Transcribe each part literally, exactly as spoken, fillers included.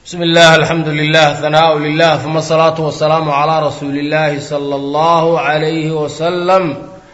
بسم الله الحمد لله ثناء لله ثم الصلاة والسلام على رسول الله صلى الله عليه وسلم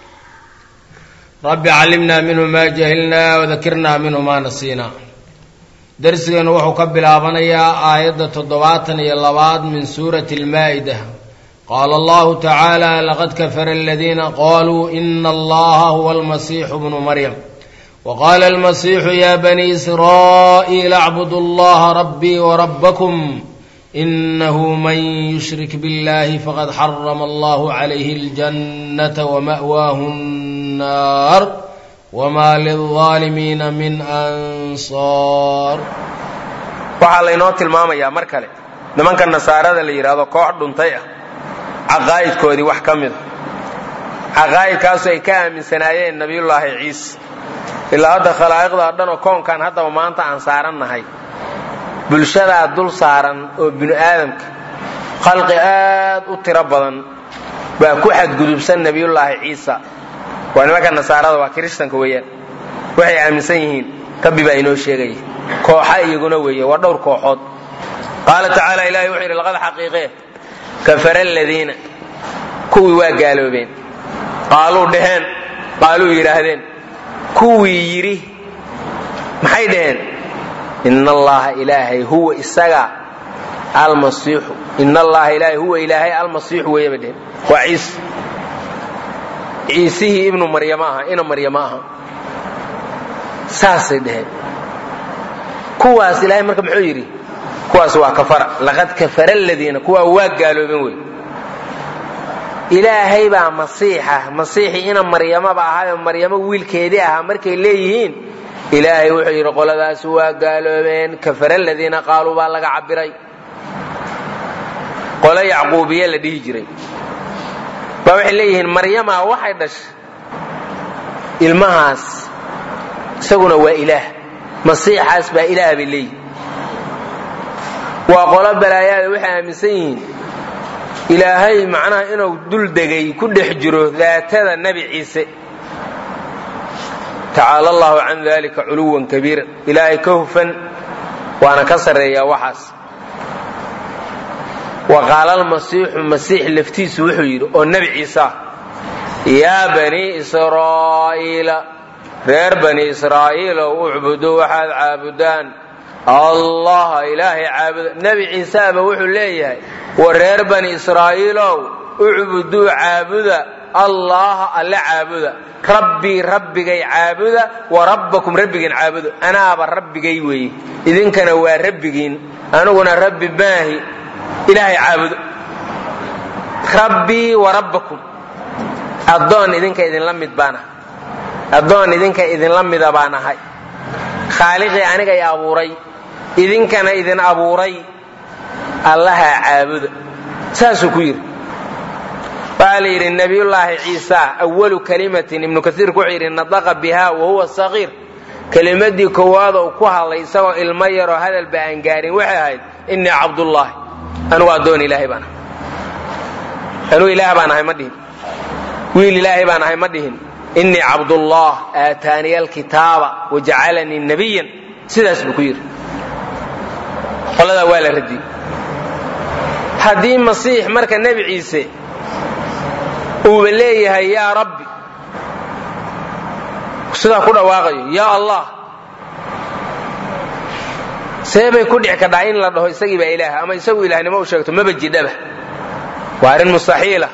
رب علمنا منه ما جهلنا وذكرنا منه ما نسينا درسنا وحو كبلابنيا آية تضباطن يلباد من سورة المائدة قال الله تعالى لقد كفر الذين قالوا إن الله هو المسيح ابن مريم وقال المسيح يا بني إسرائيل اعبدوا الله ربي وربكم إنه من يشرك بالله فقد حرم الله عليه الجنة ومأواه النار وما للظالمين من أنصار waxaa laynoo tilmaamayaa mar kale nimanka nasaarada la yiraahdo koox dhuntay ah aqaayidkoodii wax kamid ah aqaayidkaas ay ka aaminsanaayeen nabiyullaahi ciise ilaa hadda khalaa'iqda dhan oo koonkan hadda maanta aan saarannahay bulshada dul saaran oo bini aadamka khalqi aad u tiro badan baa ku xadgudubsan nabiyullaahi ciise waa nimanka nasaarada waa kiristanka weeyaan waxay aaminsan yihiin rabbi baa inoo sheegay kooxa iyaguna weeye waa dhowr kooxood qaala tacaala ilaahay wuxuu yidhi laqad xaqiiqee kafara aladiina kuwii waa gaaloobeen qaaluu dheheen qaaluu yidhaahdeen kuwii yidhi maxay dhaheen ina allaha ilaahay huwa isaga almasiixu ina allaha ilaahay huwa ilaahay almasiixu weeye bay dheheen waa ciise ciisihii ibnu maryama aha ina maryama aha saasay dheheen kuwaas ilaahay marka muxuu yidhi kuwaas waa kafara laqad kafara aladiina kuwaa waa gaaloobeen wey ilaahay baa masiixa masiixi ina maryamaba ahaayoo maryamo wiilkeedii ahaa markay leeyihiin ilaahay wuxuu yidhi qoladaas waa gaaloobeen kafara aladiina qaaluu baa laga cabiray qolo yacquubiye la dhihi jiray baa waxay leeyihiin maryama waxay dhashay ilmahaas isaguna waa ilaah masiixaas baa ilaah bay leeyihin waa qolo balaayaada waxay aaminsan yihiin ilaahay macnaha inuu dul degay ku dhex jiro daatada nebi ciise tacaala allahu can dalika culuwan kabiira ilaahay ka hufan waana ka sarreeyaa waxaas wa qaala almasiixu masiix laftiisu wuxuu yidhi oo nebi ciise ah yaa banii israa'iila reer bani israa'iilow ucbuduu waxaad caabudaan allaha ilaahay caabuda nebi ciiseaba wuxuu leeyahay wa reer bani israa'iilow ucbuduu caabuda allaha alle caabuda rabbii rabbigay caabuda wa rabbakum rabbigiin caabuda anaaba rabbigay weeye idinkana waa rabbigiin aniguna rabbi maahi ilaahay caabudo rabbii wa rabbakum addoon idinka idinla mid baan ahay addoon idinka idinla mida baan ahay khaaliqii anigay abuuray idinkana idin abuuray allaha caabuda saasuu ku yidhi waxaa la yidhi nabiyullaahi ciisa awalu kalimatin ibnu kasiirku wuxuu yidhi nadaqa bihaa wahuwa sagiir kelimadii koowaad oo ku hadlay isagoo ilmo yaroo hadalba aan gaarin waxay ahayd innii cabdullaahi anugu addoon ilaahay baan ahay anugu ilaah baan ahay ma dhihin wiil ilaahay baan ahay ma dhihin innii cabdullah aataaniya alkitaaba wajacalanii nabiyan sidaas buu ku yidhi qoladaa waa la radiyey haddii masiix marka nebi ciise uuba leeyahay yaa rabbi sidaa ku dhawaaqayo yaa allah see bay ku dhici kadhaa in la dhaho isagii baa ilaah ama isagu ilaahnimo u sheegto maba jidhaba waa arrin mustaxiila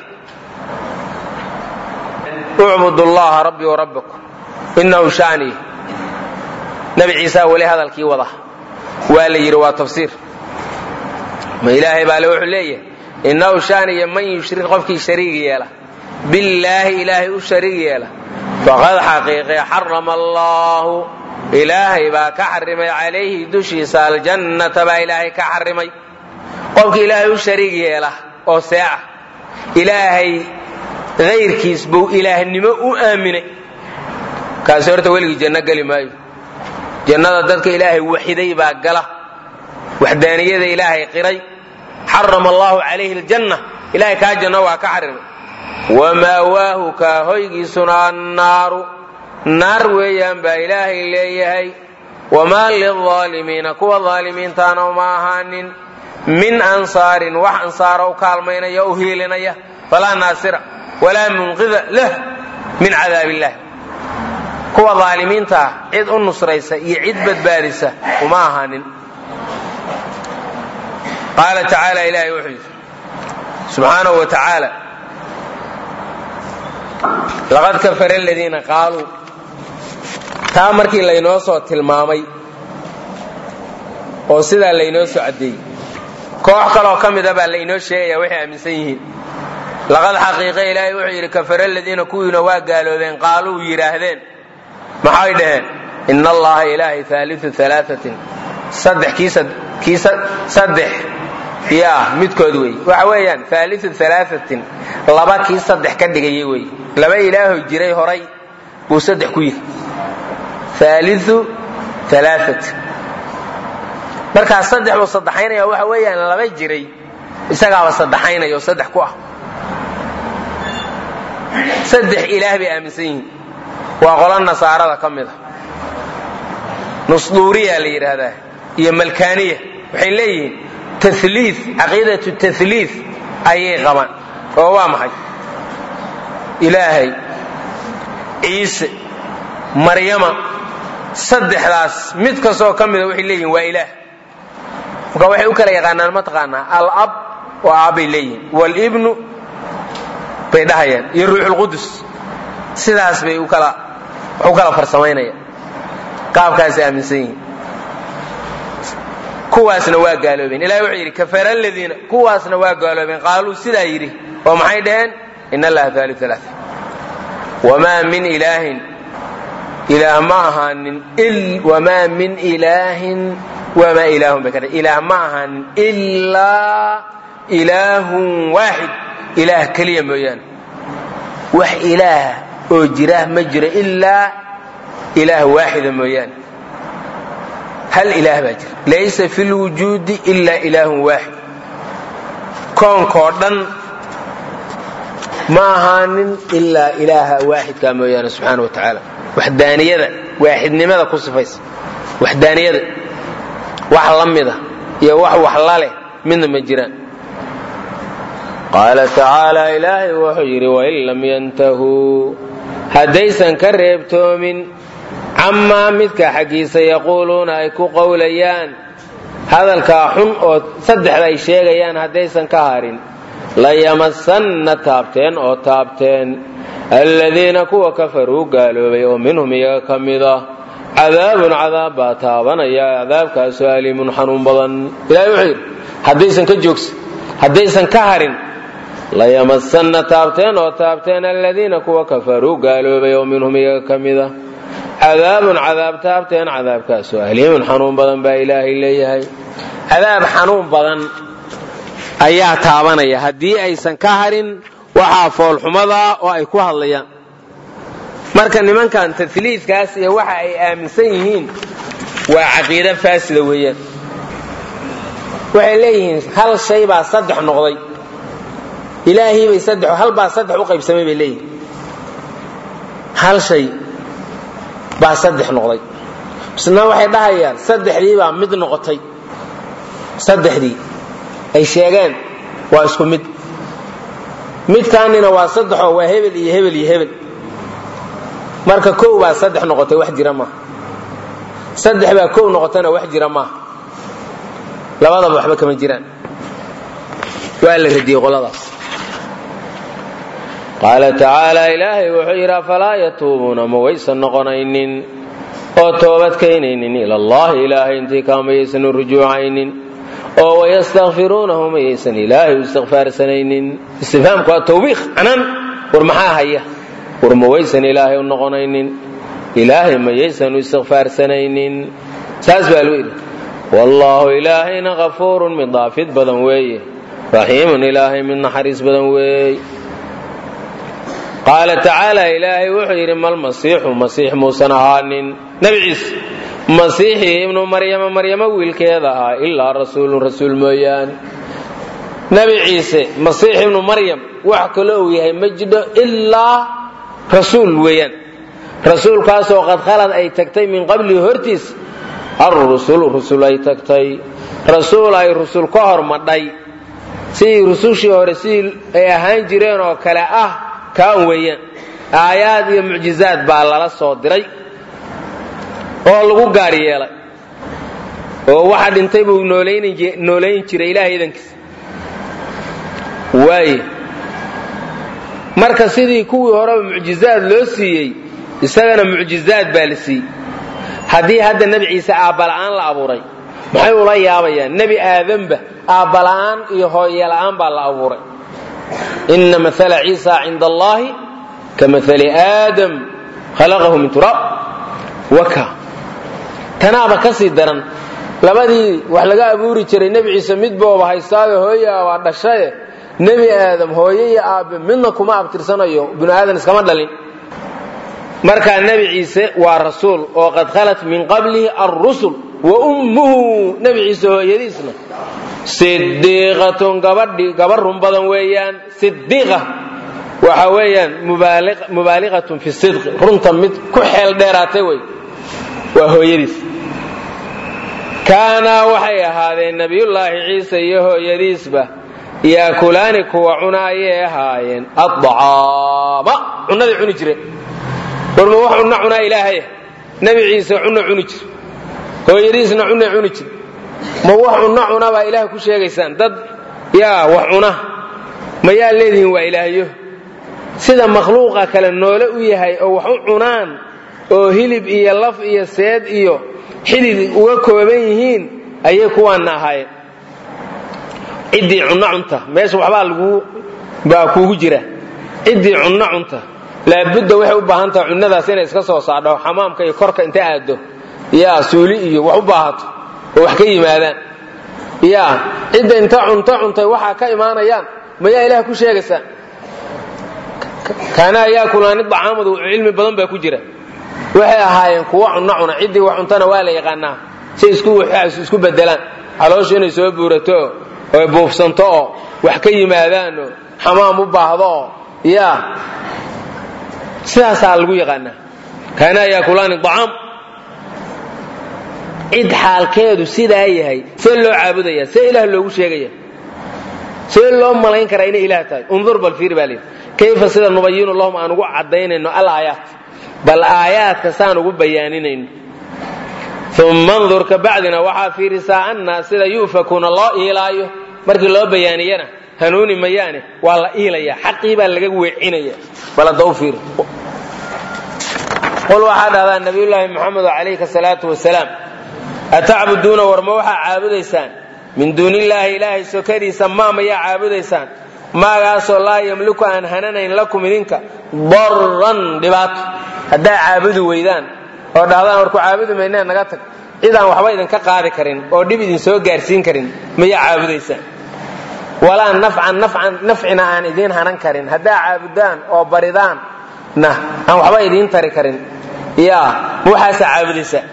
ucbudu allaha rabbii wa rabbakum innahu sha'nii nebi ciisaa weli hadalkii wada waa la yidhi waa tafsiir ma ilaahay baa le wuxuu leeyahay innahu sha'niya man yushrik qofkii shariig yeela billaahi ilaahay u shariig yeela faqad xaqiiqe xarama allaahu ilaahay baa ka xarimay calayhi dushiisa aljannata baa ilaahay ka xarimay qofkii ilaahay u shariig yeela oo seeca ilaahay hayrkiis buu ilaahnimo u aaminay kaasi horta weligii janno geli maayo jannada dadka ilaahay waxiday baa gala waxdaaniyada ilaahay qiray xarama allaahu calayhi aljanna ilaahay kaa janno waa ka xarimay wamaawaahu kaa hoygiisuna annaaru naar weeyaan baa ilaahay leeyahay wamaa lilaalimiina kuwa aalimiintaana uma ahaanin min ansaarin wax ansaara u kaalmaynaya u hiilinaya falaa naasira walaa munqida lah min cadaab illah. kuwa aalimiinta ah cid u nusraysa iyo cid badbaadisa uma ahaanin. qaala tacaala ilaahay wuxuu yidhi subxaanahu wa tacaala laqad kafara aladiina qaaluu. taa markii laynoo soo tilmaamay oo sidaa laynoo soo caddeeyey, koox kaloo ka mida baa laynoo sheegaya waxay aaminsan yihiin. laqad xaqiiqa ilaahay wuxuu yidhi kafara aladiina kuwiina waa gaaloobeen qaaluu yidhaahdeen maxay dhaheen ina allaha ilaahay haaliu alaatin saddex kiisa saddex yaa midkood wey. waxa weeyaan haaliu alaatin laba kii saddex ka dhigaya wey. laba ilaaho jiray horay buu saddex ku yihi haaliu alaatin. markaas saddex buu saddexaynaya waxa weeyaan laba jiray isagaaba saddexaynaya oo saddex ku ah. saddex ilaah bay aaminsan yihiin. waa qolo nasaarada ka mid a nusduuriya la yidhaahdaa iyo malkaaniya. waxay leeyihiin taliid caqiidatu taliid ayay qabaan oo waa maxay ilaahay ciise maryama saddexdaas mid kastoo ka mida waxay leeyihin waa ilaah. marka waxay u kala yaqaanaan mataqaanaa alab oo aabbay leeyihin walibnu bay dhahayaan iyo ruuxulqudus. sidaas bay u kala u kala farsamaynayaan qaabkaasay aaminsan yihiin. kuwaasna waa gaaloobeen. ilahay wuxuu yidhi kafara aladiina kuwaasna waa gaaloobeen qaaluu sidaa yidhi oo maxay dhaheen in allaha haaliu alaa. wamaa min ilaahin ilaah ma ahaanin wamaa min ilaahin wamaa ilaahun bay ka dhahay ilaah ma ahaanin ilaa ilaahun waaxid ilaah keliya mooyaane. wax ilaah oo jira ma jiro ilaa ilaah waaxida mooyaane. hal ilaah baa jira. laysa fi lwujuudi ilaa ilaahun waaxid. koonkoo dhan ma ahaanin ilaa ilaaha waaxidkaa mooyaane subxaana wa tacaala. waxdaaniyada waaxidnimada ku sifaysa waxdaaniyada wax la mida iyo wax wax la leh midna ma jiraan. qaala tacaala ilaahay wuxuu yidhi wain lam yantahuu haddaysan ka reebtoomin camaa midka xaggiisa yaquuluuna ay ku qowlayaan hadalkaa xun oo saddexda ay sheegayaan haddaysan ka harin layamasanna taabteen oo taabteen aladiina kuwa kafaruu gaaloobay oo minhum iyaga ka mid ah cadaabun cadaab baa taabanaya cadaabkaasoo aliimun xanuun badan. ilahay wuxuu yidhi haddaysan ka joogsan haddaysan ka harin layamasanna taabteen oo taabteen aladiina kuwa kafaruu gaaloobay oo minhum iyaga ka mid ah cadaabun cadaab taabteen cadaabkaasoo aliimun xanuun badan baa ilaahay leeyahay. cadaab xanuun badan ayaa taabanaya haddii aysan ka harin waxaa foolxumadaa oo ay ku hadlayaan. marka nimankan taliidkaas iyo waxa ay aaminsan yihiin waa caqiida faasida weeyaan. waxay leeyihiin hal shay baa saddex noqday. ilaahay bay saddex hal baa saddex u qaybsamay bay leeyihiin. hal shay baa saddex noqday. isna waxay dhahayaan saddexdii baa mid noqotay. saddexdii ay sheegeen waa isku mid. midkaanina waa saddexoo waa hebel iyo hebel iyo hebel. marka kow baa saddex noqotay wax jira maaha. saddex baa kow noqotana wax jira maaha. labadaba waxba kama jiraan. waa la radiyey qoladaas. qaala tacaala ilaahay wuxuu yidhi afalaa yatuubuuna ma waysan noqonaynin oo toobad keenaynin ila allahi ilaahay intii kaa mayaysan u rujuucaynin oo wayastakfiruunahu mayaysan ilaahay u istikfaarsanaynin. istifhaamku waa tawbiikh canaan. war maxaa haya war ma waysan ilaahay u noqonaynin ilaahay mayaysan u istikfaarsanaynin. saas baa luu yidhi wallaahu ilaahayna kafuurun mid dhaafid badan weeye raxiimun ilaahay mid naxariis badan weeye. qaala tacaala ilaahay wuxuu yidhi malmasiixu masiix muusan ahaanin nebi ciise masiixii ibnu maryama maryamo wiilkeeda ahaa ilaa rasuulun rasuul mooyaane. nebi ciise masiix ibnu maryam wax kale uu yahay ma jidho ilaa rasuul weeyaan. rasuulkaasoo qad khalad ay tagtay min qablihi hortiis الرسل رسل أي تكتي رسول أي رسول كهر مدي سي رسوشي ورسيل أي أهان جيرين وكلا أه كان ويان آيات ومعجزات بالله صادري oo lagu gaar yeelay oo waxa dhintay buu nooleyn nooleyn jiray ilaahay idankiis way marka sidii kuwii hore mucjizaad loo siiyay isagana mucjizaad baa la siiyay hadii hadda nabi ciise aabalaan la abuuray maxay ula yaabayaan nabi aadanba aabalaan iyo hooyalaan baa la abuuray inna mathala ciisa inda allahi kamathali aadam khalaqahu min turab waka tanaaba ka sii daran labadii wax laga abuuri jiray nabi ciise mid booba haystaayo hooyo waa dhashay nabi aadam hooyo iyo aabe midna kuma abtirsanayo bini aadan iskama dhalin marka nabi ciise waa rasuul oo qad khalat min qablihi ar-rusul wa ummuhu nabi ciise hooyadiisna siddiqatun gabadhi gabarun badan weeyaan siddiqa waxa weeyaan mubaaliq mubaaliqatun fi sidq runta mid ku xeel dheeraatay way waa hooyadiis kaana waxay ahaadeen nabiyullaahi ciise iyo hooyadiisba yaakulaani kuwa cunaayay ahaayeen adcaama cunadii cuni jireen warma wax cunna cunaa ilaahay nabi ciise cunna cuni jir hooyadiisna cunna cuni jir ma wax cunna cunaa baa ilaahay ku sheegaysaan dad yaa wax cuna ma yaa leedihiin waa ilaahayo sida makhluuqa kale noole u yahay oo wax u cunaan oo hilib iyo laf iyo seed iyo xidid uga kooban yihiin ayay kuwaan ahaayeen cidii cunna cunta meesha waxbaa lagu baa kuugu jira cidii cunna cunta laabudda waxay u baahan tahay cunnadaas inay iska soo saadho xamaamka iyo korka inta aado yaa suuli iyo wax u baahato oo wax ka yimaadaan yaa cidda inta cunta cuntay waxa ka imaanayaan ma yaa ilaahay ku sheegaysa kana yaakulaani dacaamadu cilmi badan baa ku jira waxay ahaayeen kuwa cunna cuna cidii wax cuntana waa la yaqaanaa si isku wax isku bedelaan caloosha inay soo buurato oo buufsanto oo wax ka yimaadaan oo xamaam u baahdo yaa sidaas lagu yaqaanaa kana yaakulaani dacaam cid xaalkeedu sidaa yahay see loo caabudaya see ilaah loogu sheegaya see loo malayn karaa inay ilaah tahay undur bal fiir baa leeyahay kayfa sida nubayinu lahum aan ugu cadaynayno al aayaat bal aayaadka saan ugu bayaaninayno thumma anzur ka bacdina waxa fiirisaa anna sida yufakuna loo ilaayo markii loo bayaaniyana hanuuni mayaane waa la ilaya xaqii baa laga weecinaya bal dawfir qul waxa dhada nabiyullaahi muhammad alayhi salatu wasalaam ata'buduna warma waxa caabudaysaan min duunillahi ilaahi sokadiisa ma ma ya caabudaysaan maagaasoo laa yamliku aan hananayn lakum idinka darran dhibaato haddaa caabudu weydaan oo dhahdaan warku caabudu maynaa naga tag cidaan waxba idinka qaadi karin oo dhib idin soo gaarsiin karin maya caabudaysaan walaa nafcan nafcan nafcina aan idiin hanan karin haddaa caabudaan oo baridaan na aan waxba idiin tari karin yaa waxaasa caabudaysaa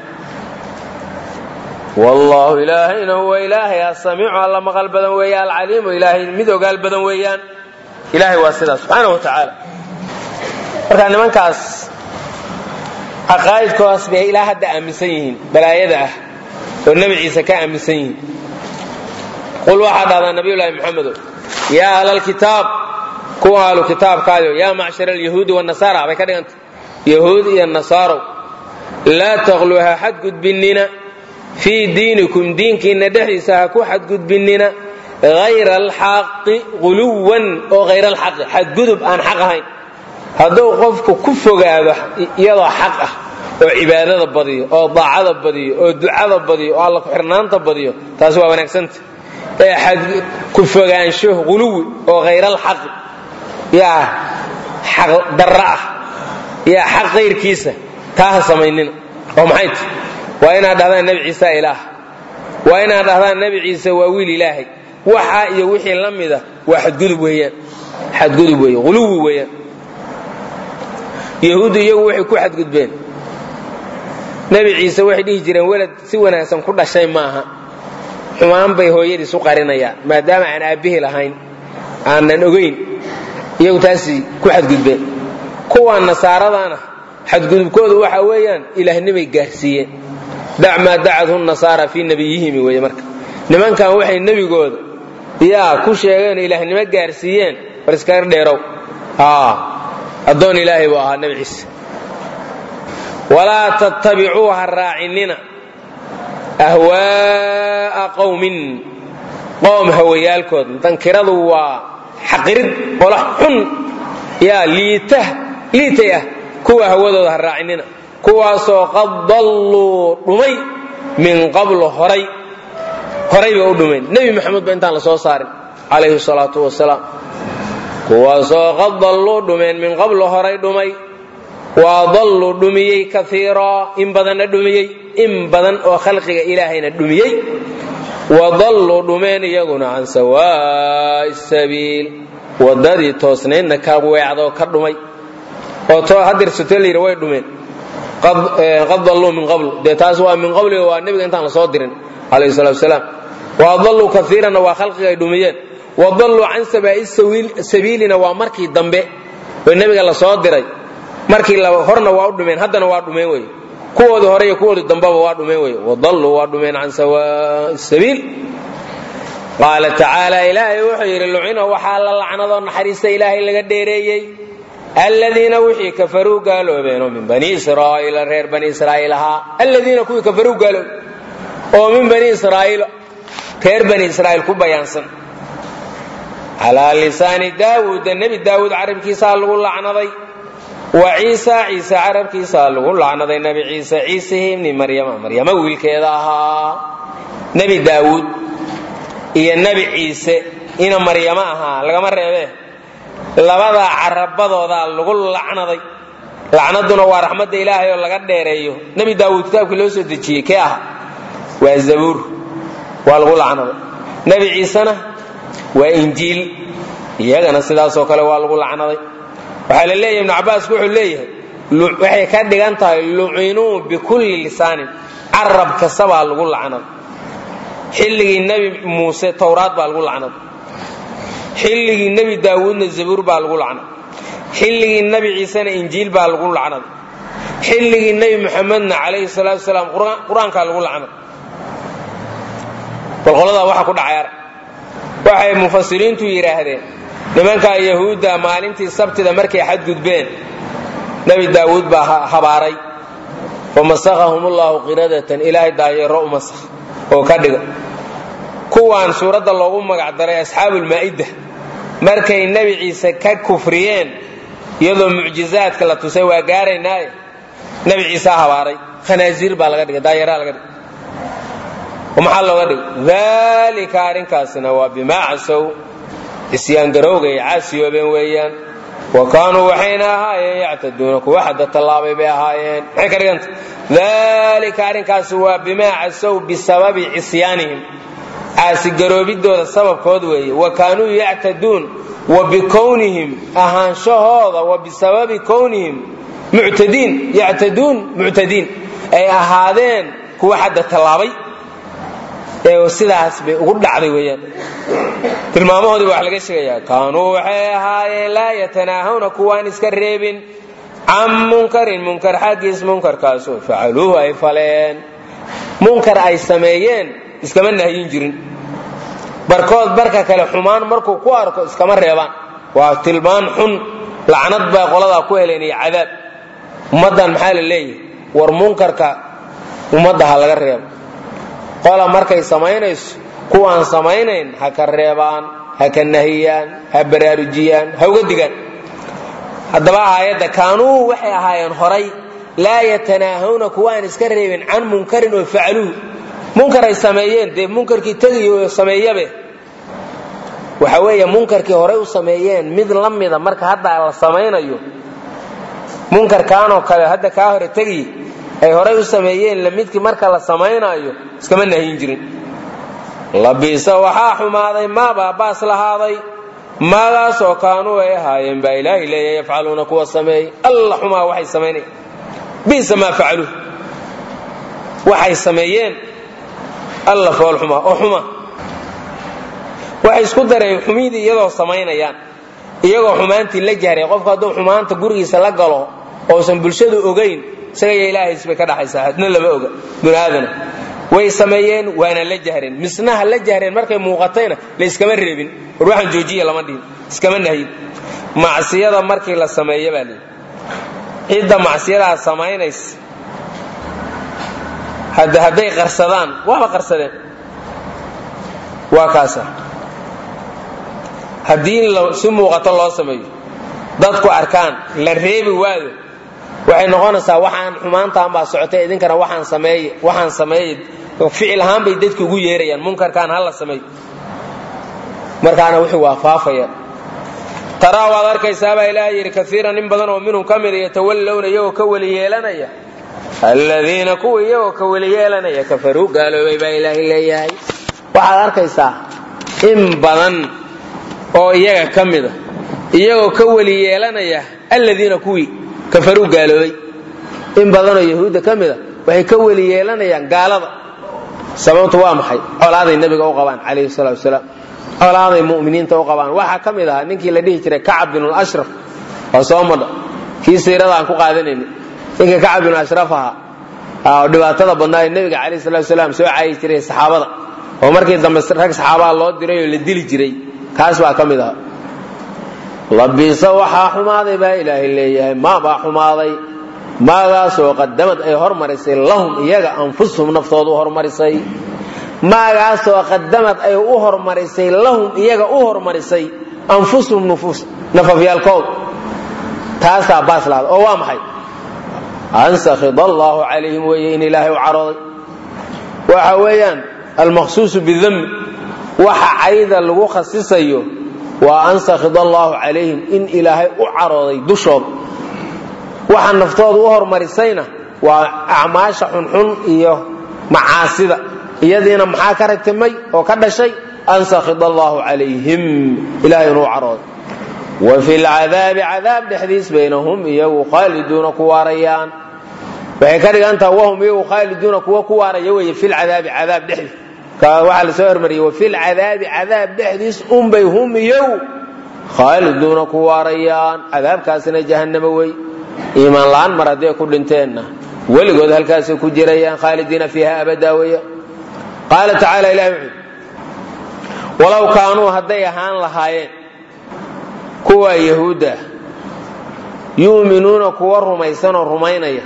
والله إلهنا هو إلهي السميع الله مقال بدن ويا العليم إلهي مدو قال بدن ويان إلهي واسدا سبحانه وتعالى marka nimankaas aqaayid koos bay ilaaha da aaminsan yihiin balaayada ah oo nabi ciise ka aaminsan yihiin qul waxa dhada nabiyullaahi muhammad ya ahlal kitaab kuwa ahlu kitaabkaayo ya ma'shar al yahuudi wan nasara bay ka dhiganta yahuudi iyo nasaro la taghluha had gudbinina في دينكم دينكنا دحيسا كو حد قدبننا غير الحق غلوا او غير الحق حد قدب ان حق هين هذو قفك كفغاده يدا حق او عباده بديو او طاعه بديو او دعاء بديو او الله خيرنانته بديو تاس waa wanaagsanti ee حد كفغaansho غلو او غير الحق يا حق درع يا حق غيرkiisa taa sameeynin oo maxay وإن هذا النبي عيسى إله وإن هذا النبي عيسى وويل إلهي وحا يوحي لمده واحد قلب ويان حد قلب ويان غلو ويان يهودي يوحي كو حد قلبين نبي عيسى واحد يهجرين ولد سوى ناسا كل شيء معها حمان بي هو يدي سوقارين يا ما دام عن أبيه لهين عن نقين يوتاسي كو حد قلبين كو النصارى دانا حد قلب كود وحا ويان إله النبي قاسيين dac maa dacadhu nasaara fii nabiyihim weeye marka nimankan waxay nebigooda yaa ku sheegeen ilaahnimo gaarsiiyeen war iskaga dheerow addoon ilaahay buu ahaa nebi ciise walaa tattabicuu ha raacinina ahwaa'a qowmin qoom hawayaalkood dankiradu waa xaqirid qola xun yaa liita liitay ah kuwa hawadooda ha raacinina kuwaasoo qad dalluu dhumay min qablu horay horay bay u dhumeen nebi maxamed ba intaan la soo saarin calayhi salaatu wasalaam kuwaasoo qad dalluu dhumeen min qablu horay dhumay waa dalluu dhumiyey kaiiraa in badanna dhumiyey in badan oo khalqiga ilaahayna dhumiyey wa dalluu dhumeen iyaguna can sawaa'i sabiil waddadii toosnaydna ka weecdoo ka dhumay oo too hadirsato layidhi way dhumeen qad dalluu min qablu dee taas waa min qabliga waa nebiga intaan la soo dirin calayhi salatu wasalaam wa dalluu kaiiranna waa khalqiga ay dhumiyeen wa dalluu can sabaa'i sabiilina waa markii dambe oo nebiga la soo diray markii horna waa u dhumeen haddana waa dhumeen wey kuwoodii hore iyo kuwoodii dambeba waa dhumeen wey wadalluu waa dhumeen can sawaa'i sabiil qaala tacaala ilaahay wuxuu yidhi lucina waxaa la lacnadoo naxariista ilaahay laga dheereeyey aladiina wixii kafaruu gaaloobeenoo min bani israa'iila reer bani israa'iil ahaa aladiina kuwii kafaruu gaaloobeen oo min bani israa'iil reer bani israa'iil ku bayaansan calaa lisaani daawuuda nebi daawuud carabkiisaa lagu lacnaday wa ciisa ciise carabkiisaa lagu lacnaday nebi ciise ciisihi ibni maryama maryama wiilkeeda ahaa nebi daawuud iyo nebi ciise ina maryama ahaa lagama reebee labadaa carabadoodaa lagu lacnaday lacnaduna waa raxmadda ilaahay oo laga dheereeyo nebi daawuud kitaabkii loo soo dejiyey kee ah waa zabuur waa lagu lacnaday nebi ciisena waa injiil iyagana sidaasoo kale waa lagu lacnaday waxaa la leeyahay ibnu cabbaasku wuxuu leeyahay waxay ka dhigan tahay lucinuu bikulli lisaanin carab kastabaa lagu lacnaday xilligii nebi muuse towraad baa lagu lacnaday xilligii nebi daawuudna zabuur baa lagu lacnaday xilligii nebi ciisena injiil baa lagu lacnaday xilligii nebi muxamedna calayhi salaatu wasalaam qur-aankaa lagu lacnaday bal qoladaa waxa ku dhacay ar waxay mufasiriintu yidhaahdeen nimankaa yahuudda maalintii sabtida markay xadgudbeen nebi daawuud baa habaaray famasakahum ullahu qiradatan ilaahay daayeero u masakh oo ka dhiga kuwaan suuradda loogu magac daray asxaabulmaa'ida markay nebi ciise ka kufriyeen iyadoo mucjizaadka la tusay waa gaaraynaaye nebi ciise habaaray khanaasiir baa laga dhigay daayeeraa laga dhigay maxaa looga dhigay daalika arrinkaasina waa bimaa casow isyaangarowga ay caasiyoobeen weeyaan wa kaanuu waxayna ahaayeen yactaduuna kuwa xadda tallaabay bay ahaayeen maxay ka dhiganta daalika arrinkaasi waa bimaa casow bisababi cisyaanihim caasigaroobidooda sababkood weeye wa kaanuu yactaduun wa bikownihim ahaanshahooda wa bisababi kownihim muctadiin yactaduun muctadiin ay ahaadeen kuwa xadda tallaabay ee sidaas bay ugu dhacday weeyaan tilmaamahoodii baa wax laga sheegayaa kaanuu waxay ahaayeen laa yatanaahawna kuwaan iska reebin can munkarin munkar xaggiis munkarkaasoo facaluuhu ay faleen munkar ay sameeyeen iskama nahyin jirin barkood barka kale xumaan markuu ku arko iskama reebaan waa tilmaan xun lacnad baa qoladaa ku heleen iyo cadaab ummaddan maxaa la leeyahay war munkarka ummadda ha laga reebo qola markay samaynayso kuwaan samaynayn ha ka reebaan ha ka nahiyaan ha baraarujiyaan ha uga digaan haddaba aayadda kaanuu waxay ahaayeen horay laa yatanaahawna kuwaan iska reebin can munkarin oo facaluuhu munkar ay sameeyeen dee munkarkii tegiyo sameeyabe waxa weeye munkarkii horay u sameeyeen mid la mida marka hadda la samaynayo munkarkaanoo kale hadda kaa hore tegiy ay horay u sameeyeen lamidkii marka la samaynayo iskama nahyin jirin labiisa waxaa xumaaday maabaa baas lahaaday maagaasoo kaanuu ay ahaayeen baa ilaahay leeya yafcaluuna kuwa sameeyey alla xumaa waxay samaynay biisa maa facaluu waxay sameeyeen alla fool xumaa oo xuma waxay isku dareen xumidii iyadoo samaynayaan iyagoo xumaantii la jahray qofka hadduu xumaanta gurigiisa la galo oosan bulshadu ogayn isaga iyo ilaahay isbay ka dhaxaysaa hadna lama oga binaadana way sameeyeen waana la jahreen misnaha la jahreen markay muuqatayna la iskama reebin ruuxan joojiya lama dhihin iskama nahiin macsiyada markii la sameeyo baa leeyahay cidda macsiyada samaynays hadda haday qarsadaan waa qarsadeen waa kaasa hadii si muuqato loo sameeyo dadku arkaan la reebi waado waxay noqonaysaa waxaan xumaantaan baa socotay idinkana waxaan sameeyay waxaan sameeyay ficil ahaan bay dadku ugu yeerayaan munkarkaan hal la sameeyo markaana wixii waa faafaya taraa waad arkaysaa baa ilaahay yiri kaiiran in badan oo minhum kamid ah tawallawna iyagoo ka wali yeelanaya alladhiina kuwa iyagoo ka wali yeelanaya kafaruu gaaloobay baa ilaahay leeyahay waxaad arkaysaa in badan oo iyaga kamid ah iyagoo ka wali yeelanaya alladhiina kuwii kafaruu gaaloobay in badan oo yahuuda kamid ah waxay ka wali yeelanayaan gaalada sababtu waa maxay colaaday nabiga u qabaan calayhi salaatu wasalaam colaaday mu'miniinta u qabaan waxa kamid ah ninkii la dhihi jiray Ka'b bin al-Ashraf oo Soomada kii siirada aan ku qaadanayna ninka Ka'b bin al-Ashraf ah dhibaatada badnaa nabiga calayhi salaatu wasalaam soo caayay jiray saxaabada oo markii dambe rag saxaabada loo diray oo la dili jiray kaas waa kamid ah labisa waxa xumaaday baa ilaahay leeyahay ma baa xumaaday maagaasoo qadamad ay hormarisay lahum iyaga anfusuhum naftoodu hormarisay maagaasoo qadamad ay u hormarisay lahum iyaga u hormarisay anfusuhum nufus nafafyaalkood taasaa baaslaada oo waa maxay ansakhid allahu calayhim weeye in ilaahay u carooday waxa weeyaan almaqsuusu bidammi waxa cayda lagu khasisayo waa ansakhid allahu calayhim in ilaahay u carooday dushooda waxa naftooda u hormarisayna waa acmaasha xunxun iyo macaasida iyadiina maxaa ka ragtamay oo ka dhashay ansakhid allahu calayhim ilaahay inuu carooday wa fil cadaabi cadaab dhexdiis baynahum iyagu khaaliduuna ku waarayaan waxay ka dhigantaa wahum iyagu khaaliduuna kuwa ku waaraya weeye fil cadaabi cadaab dhexdiis waxa la soo hormariyay wa fil cadaabi cadaab dhexdiis unbay hum iyagu khaaliduuna ku waarayaan cadaabkaasina jahannama wey iimaan la'aan mar haddii ku dhinteenna weligood halkaasay ku jirayaan khaalidiina fiiha abadaa weya qaala tacaala ilahi wuxuu walow kaanuu hadday ahaan lahaayeen kuwa yahuudda yu'minuuna kuwa rumaysan oo rumaynaya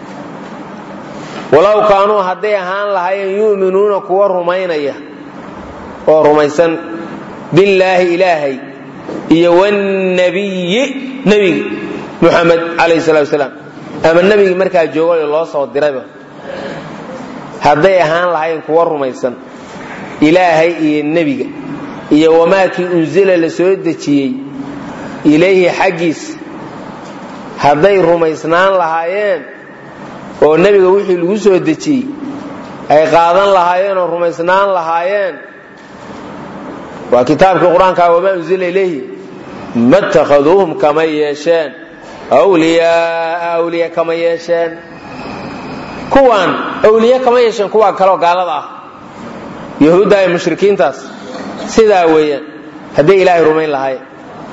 walow kaanuu hadday ahaan lahaayeen yu'minuuna kuwa rumaynaya oo rumaysan billaahi ilaahay iyo wannabiyi nebiga muxamed calayhi salaatu wasalaam ama nebigii markaa joogo loo soo dirayba hadday ahaan lahayn kuwa rumaysan ilaahay iyo nebiga iyo wamaakii unzila la soo dejiyey ilayhi xaggiis hadday rumaysnaan lahaayeen oo nebiga wixii lagu soo dejiyey ay qaadan lahaayeen oo rumaysnaan lahaayeen waa kitaabkii qur-aanka wamaa unzila ilayhi mattakhaduuhum kama yeesheen awliyaa awliya kama yeesheen kuwaan awliya kama yeesheen kuwa kale oo gaalada ah yahuudda iyo mushrikiintaas sidaa weeyaan hadday ilaahay rumayn lahaayeen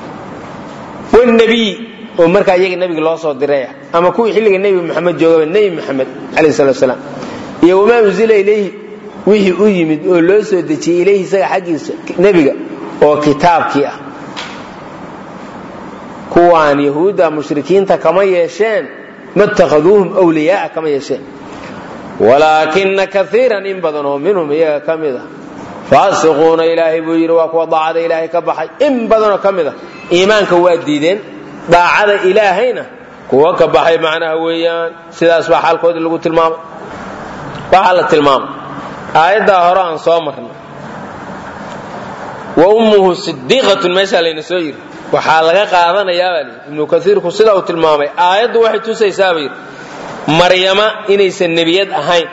wannabiy oo markaa iyaga nebiga loo soo diray ama kuwii xilliga nebi maxamed joogaba nebi maxamed calayhi salaatu wasalaam iyo wamaa unzila ilayhi wixii u yimid oo loo soo dejiyey ilayhi isaga xaggiisa nebiga oo kitaabkii ah kuwaan yahuudda mushrikiinta kama yeesheen mattakhaduuhum awliyaa kama yeesheen walaakina kaiiran in badan oo minhum iyaga ka mid ah faasiquuna ilaahay buu yidhi waa kuwa daacada ilaahay ka baxay in badanoo ka mid ah iimaanka waa diideen daacada ilaahayna kuwa ka baxay macnaha weeyaan sidaas baa xaalkoodii lagu tilmaamay waxaa la tilmaamay aayaddaa hore aan soo marnay wa ummuhu sidiiqatun meeshaa layna soo yiri waxaa laga qaadanayaa baa layidhi ibnu kaiirku sida uu tilmaamay aayaddu waxay tusaysaa baa yidhi maryama inaysan nebiyad ahayn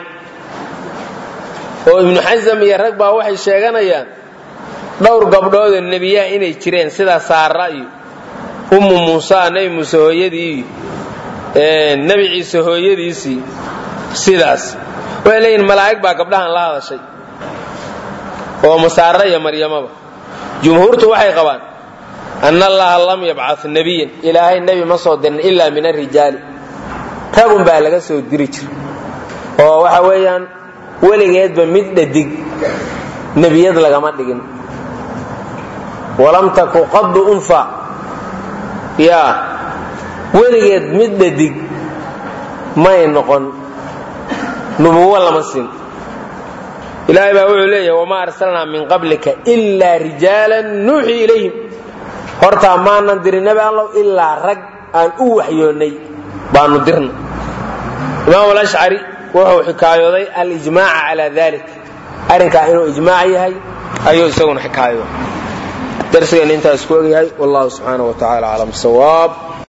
oo ibnu xasam iyo rag baa waxay sheeganayaan dhowr gabdhoodoo nebiyaa inay jireen sida saara iyo ummu muusa nebi muuse hooyadii iyo nebi ciise hooyadiisii sidaas waxay leeyihin malaa'ig baa gabdhahan la hadashay oo masaara iyo maryamaba jumhuurtu waxay qabaan anna allaha lam yabcath nebiyan ilaahay nebi ma soo dirin ilaa min arrijaali ragun baa laga soo diri jira oo waxa weeyaan weligeedba mid dhadig nebiyad lagama dhigin walam taku qaddu unfa yaa weligeed mid dhadig may noqon nubuwo lama siin ilaahay baa wuxuu leeyahay wamaa arsalnaa min qablika ilaa rijaalan nuuxii ilayhim hortaa maanan dirin nebi allow ilaa rag aan u waxyoonnay baanu dirna imaam alashcari wuxuu xikaayooday alijmaaca calaa dalik arrinkaa inuu ijmaac yahay ayuu isaguna xikaayooday darsigeena intaas ku ogyahay wallahu subxaanahu wa tacaala aclam sawaab